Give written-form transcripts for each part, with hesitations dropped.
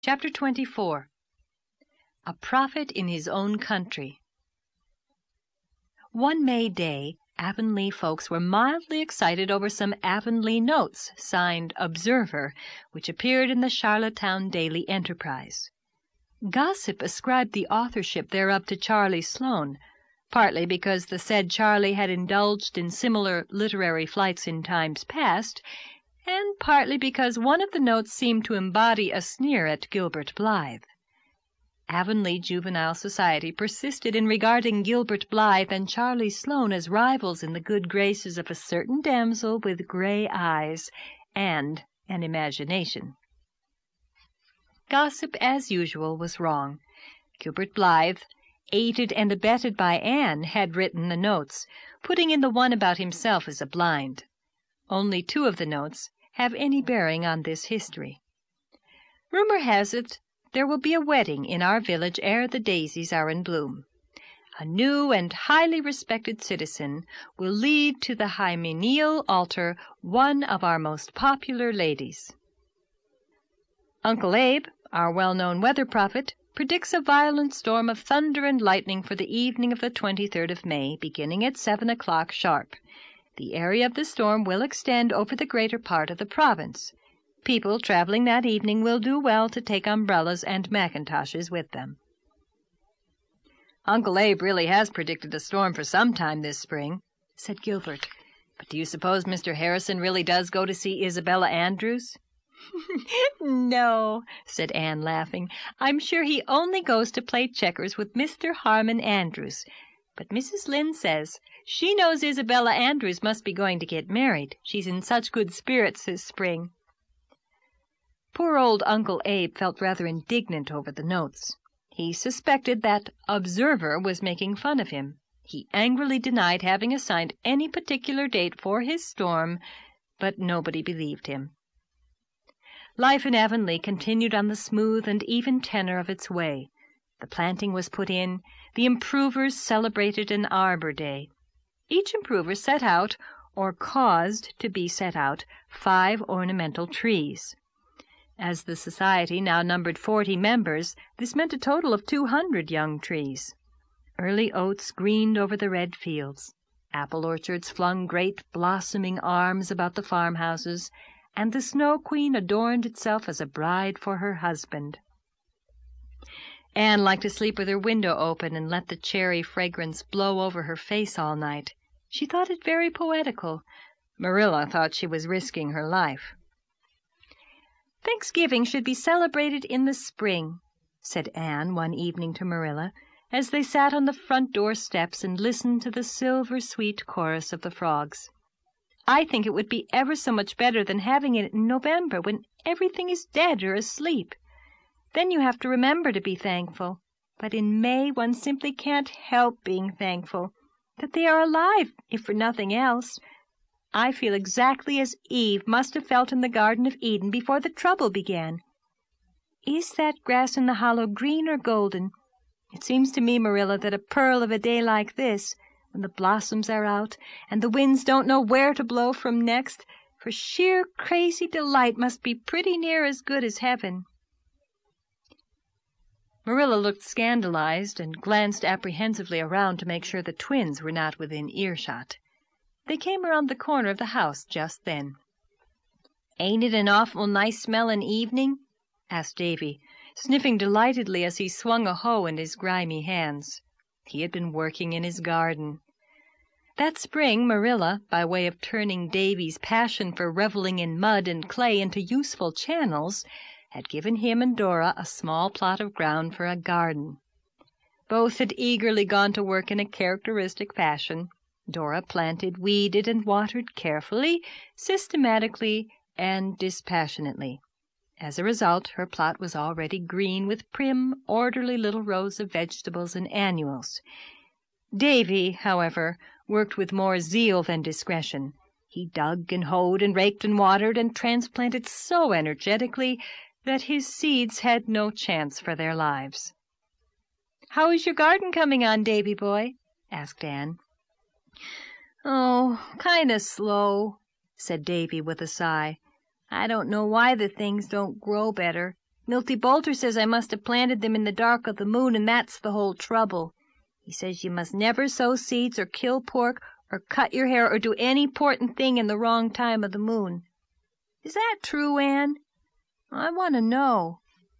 Chapter 24. A Prophet in His Own Country. One May day, Avonlea folks were mildly excited over some Avonlea notes, signed Observer, which appeared in the Charlottetown Daily Enterprise. Gossip ascribed the authorship thereof to Charlie Sloane, partly because the said Charlie had indulged in similar literary flights in times past, and partly because one of the notes seemed to embody a sneer at Gilbert Blythe. Avonlea Juvenile Society persisted in regarding Gilbert Blythe and Charlie Sloane as rivals in the good graces of a certain damsel with gray eyes and an imagination. Gossip, as usual, was wrong. Gilbert Blythe, aided and abetted by Anne, had written the notes, putting in the one about himself as a blind. Only 2 of the notes have any bearing on this history. Rumor has it there will be a wedding in our village ere the daisies are in bloom. A new and highly respected citizen will lead to the hymeneal altar one of our most popular ladies. Uncle Abe, our well-known weather prophet, predicts a violent storm of thunder and lightning for the evening of the 23rd of May, beginning at 7 o'clock sharp. The area of the storm will extend over the greater part of the province. People traveling that evening will do well to take umbrellas and mackintoshes with them. "Uncle Abe really has predicted a storm for some time this spring," said Gilbert. "But do you suppose Mr. Harrison really does go to see Isabella Andrews?" "No," said Anne, laughing. "I'm sure he only goes to play checkers with Mr. Harmon Andrews. But Mrs. Lynde says she knows Isabella Andrews must be going to get married. She's in such good spirits this spring." Poor old Uncle Abe felt rather indignant over the notes. He suspected that Observer was making fun of him. He angrily denied having assigned any particular date for his storm, but nobody believed him. Life in Avonlea continued on the smooth and even tenor of its way. The planting was put in. The improvers celebrated an Arbor Day. Each improver set out, or caused to be set out, 5 ornamental trees. As the society now numbered 40 members, this meant a total of 200 young trees. Early oats greened over the red fields. Apple orchards flung great blossoming arms about the farmhouses, and the Snow Queen adorned itself as a bride for her husband. Anne liked to sleep with her window open and let the cherry fragrance blow over her face all night. She thought it very poetical. Marilla thought she was risking her life. "Thanksgiving should be celebrated in the spring," said Anne one evening to Marilla, as they sat on the front door steps and listened to the silver-sweet chorus of the frogs. "I think it would be ever so much better than having it in November, when everything is dead or asleep. Then you have to remember to be thankful. But in May one simply can't help being thankful that they are alive, if for nothing else. I feel exactly as Eve must have felt in the Garden of Eden before the trouble began. Is that grass in the hollow green or golden? It seems to me, Marilla, that a pearl of a day like this, when the blossoms are out and the winds don't know where to blow from next, for sheer crazy delight must be pretty near as good as heaven." Marilla looked scandalized and glanced apprehensively around to make sure the twins were not within earshot. They came around the corner of the house just then. "Ain't it an awful nice smellin' evening?" asked Davy, sniffing delightedly as he swung a hoe in his grimy hands. He had been working in his garden. That spring Marilla, by way of turning Davy's passion for reveling in mud and clay into useful channels, had given him and Dora a small plot of ground for a garden. Both had eagerly gone to work in a characteristic fashion. Dora planted, weeded, and watered carefully, systematically, and dispassionately. As a result, her plot was already green with prim, orderly little rows of vegetables and annuals. Davy, however, worked with more zeal than discretion. He dug and hoed and raked and watered and transplanted so energetically that his seeds had no chance for their lives. "How is your garden coming on, Davy boy?" asked Anne. "Oh, kind of slow," said Davy with a sigh. "I don't know why the things don't grow better. Milty Boulter says I must have planted them in the dark of the moon, and that's the whole trouble. He says you must never sow seeds or kill pork or cut your hair or do any important thing in the wrong time of the moon. Is that true, Anne? I want to know.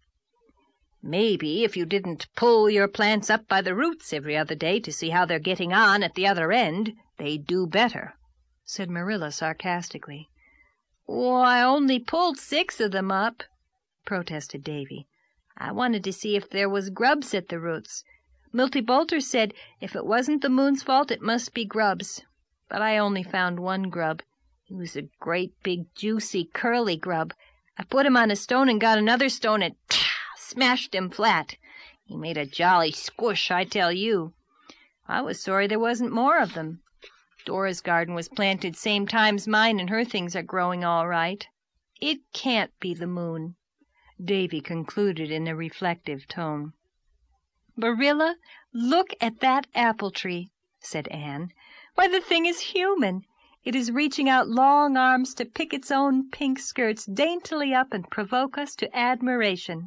Maybe if you didn't pull your plants up by the roots every other day to see how they're getting on at the other end, they'd do better, said Marilla sarcastically. Oh, I only pulled 6 of them up, protested Davy. I wanted to see if there was grubs at the roots. Milty Boulter said if it wasn't the moon's fault, it must be grubs. But I only found 1 grub. He was a great big, juicy, curly grub. I put him on a stone and got another stone and smashed him flat. He made a jolly squish, I tell you. I was sorry there wasn't more of them. Dora's garden was planted same time's mine, and her things are growing all right. It can't be the moon, Davy concluded in a reflective tone. Marilla, look at that apple tree, said Anne. Why, the thing is human. It is reaching out long arms to pick its own pink skirts daintily up and provoke us to admiration.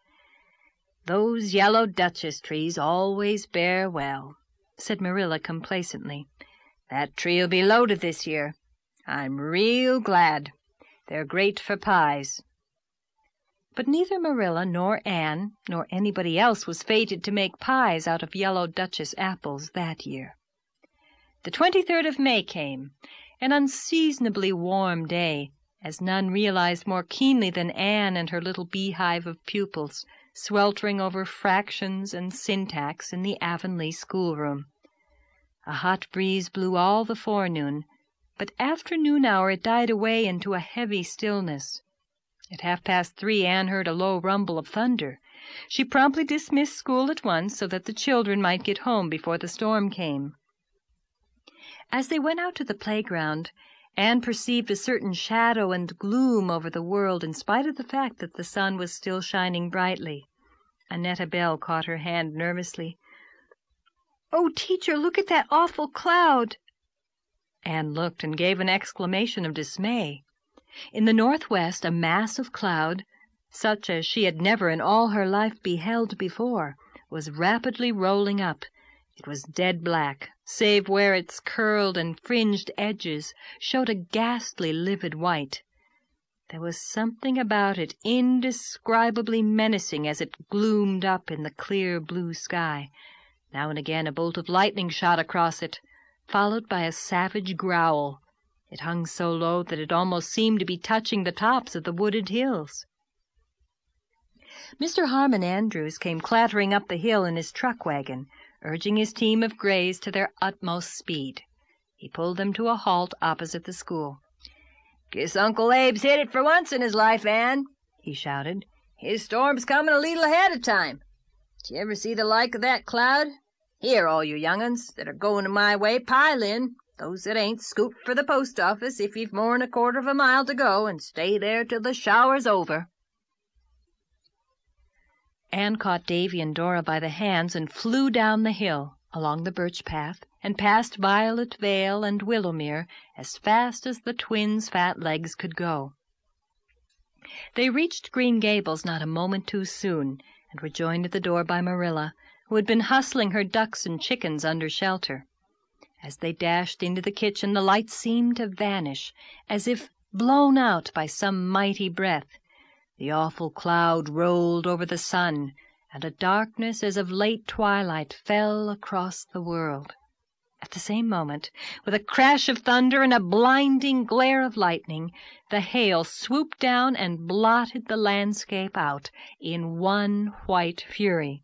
Those yellow Duchess trees always bear well, said Marilla complacently. That tree'll be loaded this year. I'm real glad. They're great for pies. But neither Marilla nor Anne nor anybody else was fated to make pies out of yellow Duchess apples that year. The 23rd of May came, an unseasonably warm day, as none realized more keenly than Anne and her little beehive of pupils, sweltering over fractions and syntax in the Avonlea schoolroom. A hot breeze blew all the forenoon, but after noon hour it died away into a heavy stillness. At 3:30 Anne heard a low rumble of thunder. She promptly dismissed school at once so that the children might get home before the storm came. As they went out to the playground, Anne perceived a certain shadow and gloom over the world in spite of the fact that the sun was still shining brightly. Annetta Bell caught her hand nervously. "Oh, teacher, look at that awful cloud!" Anne looked and gave an exclamation of dismay. In the northwest a mass of cloud, such as she had never in all her life beheld before, was rapidly rolling up. It was dead black, save where its curled and fringed edges showed a ghastly livid white. There was something about it indescribably menacing as it gloomed up in the clear blue sky. Now and again a bolt of lightning shot across it, followed by a savage growl. It hung so low that it almost seemed to be touching the tops of the wooded hills. Mr. Harmon Andrews came clattering up the hill in his truck wagon, urging his team of grays to their utmost speed. He pulled them to a halt opposite the school. "Guess Uncle Abe's hit it for once in his life, Anne," he shouted. "His storm's coming a leetle ahead of time. Did you ever see the like of that cloud? Here, all you young'uns that are going my way, pile in. Those that ain't, scoot for the post office if you've more'n a quarter of a mile to go, and stay there till the shower's over." Anne caught Davy and Dora by the hands and flew down the hill, along the birch path, and past Violet Vale and Willowmere as fast as the twins' fat legs could go. They reached Green Gables not a moment too soon, and were joined at the door by Marilla, who had been hustling her ducks and chickens under shelter. As they dashed into the kitchen, the lights seemed to vanish, as if blown out by some mighty breath. The awful cloud rolled over the sun, and a darkness as of late twilight fell across the world. At the same moment, with a crash of thunder and a blinding glare of lightning, the hail swooped down and blotted the landscape out in one white fury.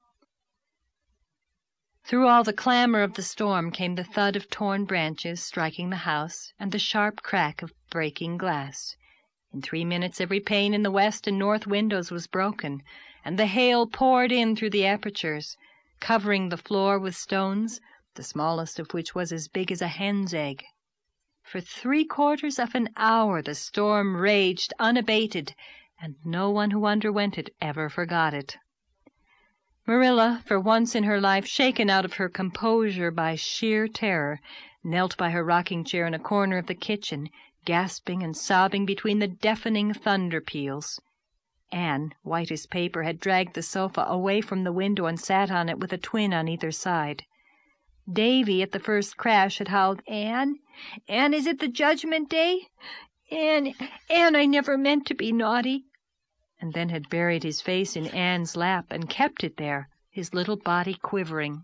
Through all the clamor of the storm came the thud of torn branches striking the house and the sharp crack of breaking glass. In 3 minutes every pane in the west and north windows was broken, and the hail poured in through the apertures, covering the floor with stones, the smallest of which was as big as a hen's egg. For 3/4 of an hour the storm raged unabated, and no one who underwent it ever forgot it. Marilla, for once in her life shaken out of her composure by sheer terror, knelt by her rocking chair in a corner of the kitchen, gasping and sobbing between the deafening thunder peals. Anne, white as paper, had dragged the sofa away from the window and sat on it with a twin on either side. Davy, at the first crash, had howled, "Anne, Anne, is it the Judgment Day? Anne, I never meant to be naughty," and then had buried his face in Anne's lap and kept it there, his little body quivering.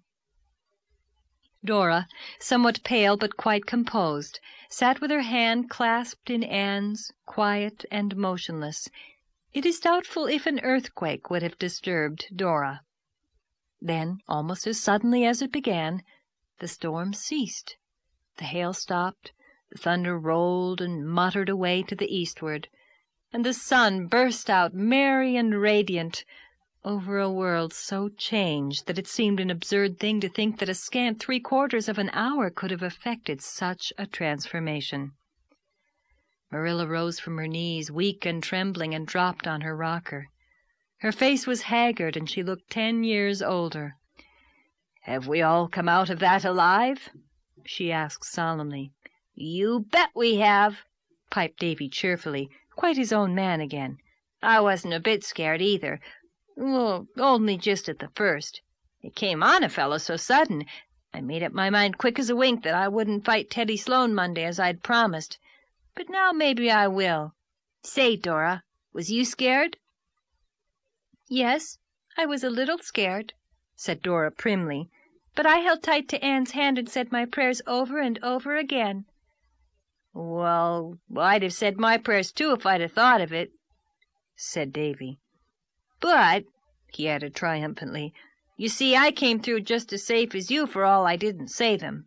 Dora, somewhat pale but quite composed, sat with her hand clasped in Anne's, quiet and motionless. It is doubtful if an earthquake would have disturbed Dora. Then, almost as suddenly as it began, the storm ceased. The hail stopped, the thunder rolled and muttered away to the eastward, and the sun burst out merry and radiant over a world so changed that it seemed an absurd thing to think that a scant 3/4 of an hour could have effected such a transformation. Marilla rose from her knees, weak and trembling, and dropped on her rocker. Her face was haggard, and she looked 10 years older. "Have we all come out of that alive?" she asked solemnly. "You bet we have," piped Davy cheerfully, quite his own man again. "I wasn't a bit scared either. Well, only just at the first. It came on a fellow so sudden. I made up my mind quick as a wink that I wouldn't fight Teddy Sloan Monday as I'd promised. But now maybe I will. Say, Dora, was you scared?" "Yes, I was a little scared," said Dora primly, "but I held tight to Anne's hand and said my prayers over and over again." "Well, I'd have said my prayers too if I'd have thought of it," said Davy. "But," he added triumphantly, "you see I came through just as safe as you for all I didn't say them."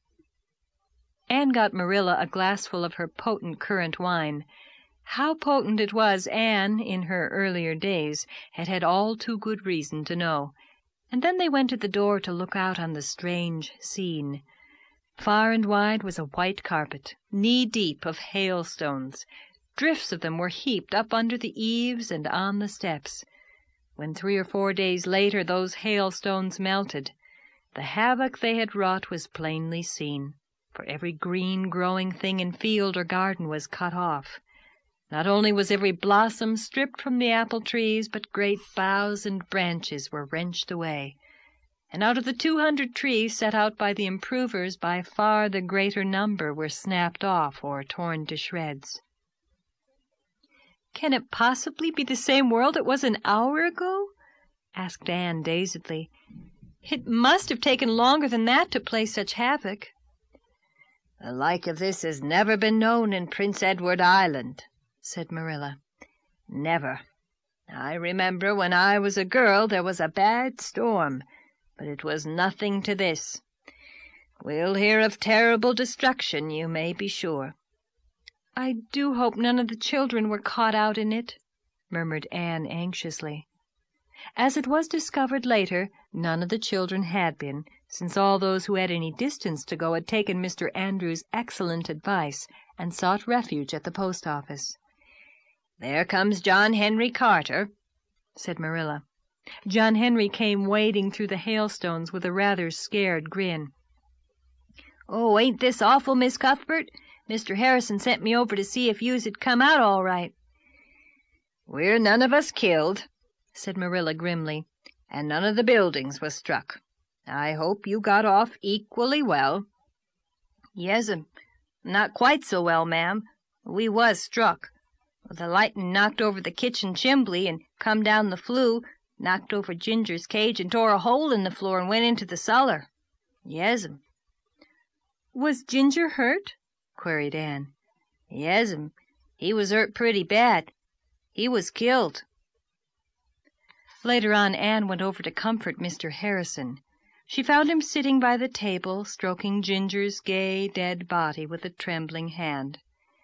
Anne got Marilla a glassful of her potent currant wine. How potent it was Anne, in her earlier days, had had all too good reason to know, and then they went to the door to look out on the strange scene. Far and wide was a white carpet, knee-deep of hailstones. Drifts of them were heaped up under the eaves and on the steps. When 3 or 4 days later those hailstones melted, the havoc they had wrought was plainly seen, for every green growing thing in field or garden was cut off. Not only was every blossom stripped from the apple trees, but great boughs and branches were wrenched away, and out of the 200 trees set out by the improvers by far the greater number were snapped off or torn to shreds. "Can it possibly be the same world it was an hour ago?" asked Anne dazedly. "It must have taken longer than that to play such havoc." "The like of this has never been known in Prince Edward Island," said Marilla. "Never. I remember when I was a girl there was a bad storm, but it was nothing to this. We'll hear of terrible destruction, you may be sure." "I do hope none of the children were caught out in it," murmured Anne anxiously. As it was discovered later, none of the children had been, since all those who had any distance to go had taken Mr. Andrews' excellent advice and sought refuge at the post office. "There comes John Henry Carter," said Marilla. John Henry came wading through the hailstones with a rather scared grin. "Oh, ain't this awful, Miss Cuthbert? Mr. Harrison sent me over to see if yous had come out all right." "We're none of us killed," said Marilla grimly, "and none of the buildings was struck. I hope you got off equally well." "Yes'm, not quite so well, ma'am. We was struck. The lightning knocked over the kitchen chimbly and come down the flue, knocked over Ginger's cage and tore a hole in the floor and went into the cellar. Yes'm." "Was Ginger hurt?" queried Anne. "Yes'm, he was hurt pretty bad. He was killed." Later on Anne went over to comfort Mr. Harrison. She found him sitting by the table, stroking Ginger's gay, dead body with a trembling hand.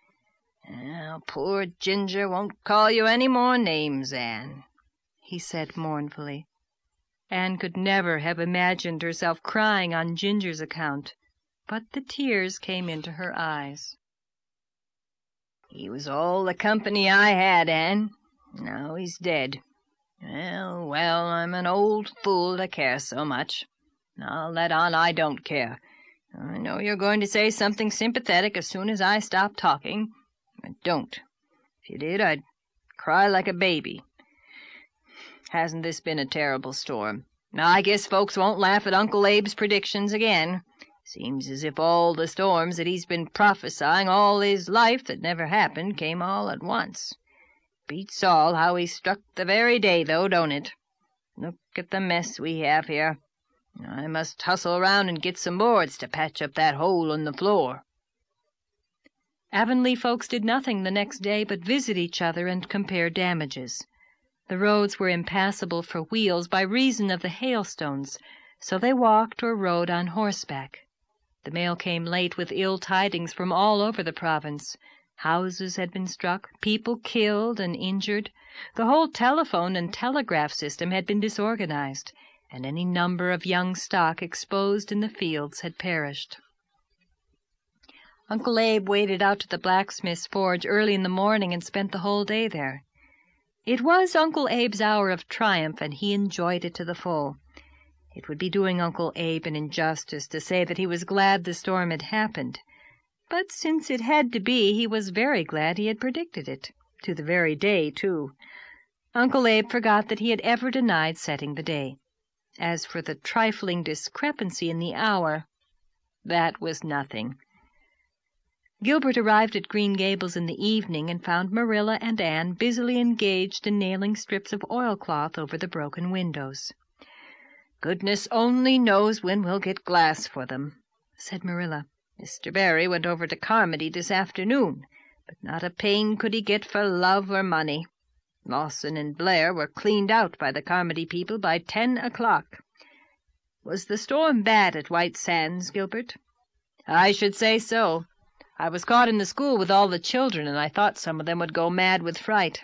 "Poor Ginger won't call you any more names, Anne," he said mournfully. Anne could never have imagined herself crying on Ginger's account, but the tears came into her eyes. "He was all the company I had, Anne. Now he's dead. Well, I'm an old fool to care so much. I'll let on I don't care. I know you're going to say something sympathetic as soon as I stop talking. But don't. If you did, I'd cry like a baby. Hasn't this been a terrible storm? Now, I guess folks won't laugh at Uncle Abe's predictions again. Seems as if all the storms that he's been prophesying all his life that never happened came all at once. Beats all how he struck the very day, though, don't it? Look at the mess we have here. I must hustle around and get some boards to patch up that hole in the floor." Avonlea folks did nothing the next day but visit each other and compare damages. The roads were impassable for wheels by reason of the hailstones, so they walked or rode on horseback. The mail came late with ill tidings from all over the province. Houses had been struck, people killed and injured. The whole telephone and telegraph system had been disorganized, and any number of young stock exposed in the fields had perished. Uncle Abe waded out to the blacksmith's forge early in the morning and spent the whole day there. It was Uncle Abe's hour of triumph, and he enjoyed it to the full. It would be doing Uncle Abe an injustice to say that he was glad the storm had happened, but since it had to be, he was very glad he had predicted it, to the very day, too. Uncle Abe forgot that he had ever denied setting the day. As for the trifling discrepancy in the hour, that was nothing. Gilbert arrived at Green Gables in the evening and found Marilla and Anne busily engaged in nailing strips of oilcloth over the broken windows. "Goodness only knows when we'll get glass for them," said Marilla. "Mr. Barry went over to Carmody this afternoon, but not a pane could he get for love or money. Lawson and Blair were cleaned out by the Carmody people by 10 o'clock. Was the storm bad at White Sands, Gilbert?" "I should say so. I was caught in the school with all the children, and I thought some of them would go mad with fright.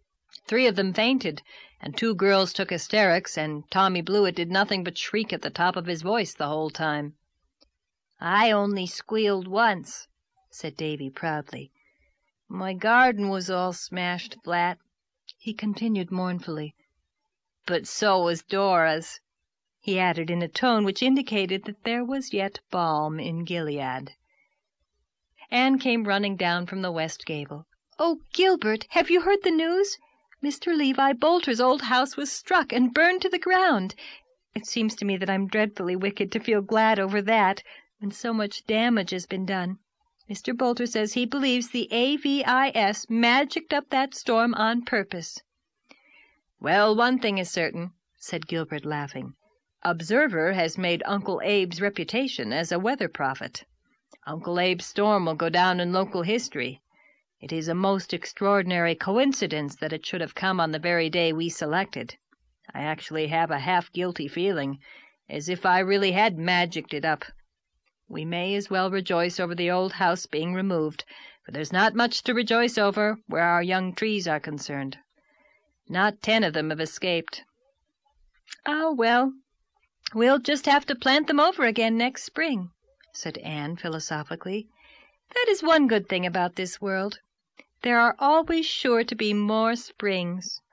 3 of them fainted, and 2 girls took hysterics, and Tommy Blewett did nothing but shriek at the top of his voice the whole time." "I only squealed once," said Davy proudly. "My garden was all smashed flat," he continued mournfully. "But so was Dora's," he added in a tone which indicated that there was yet balm in Gilead. Anne came running down from the west gable. "Oh, Gilbert, have you heard the news? Mr. Levi Bolter's old house was struck and burned to the ground. It seems to me that I'm dreadfully wicked to feel glad over that, when so much damage has been done. Mr. Bolter says he believes the AVIS magicked up that storm on purpose." "Well, one thing is certain," said Gilbert, laughing. "Observer has made Uncle Abe's reputation as a weather prophet. Uncle Abe's storm will go down in local history. It is a most extraordinary coincidence that it should have come on the very day we selected. I actually have a half-guilty feeling, as if I really had magicked it up. We may as well rejoice over the old house being removed, for there's not much to rejoice over where our young trees are concerned. Not 10 of them have escaped." "Ah, well, we'll just have to plant them over again next spring," said Anne philosophically. "That is one good thing about this world. There are always sure to be more springs."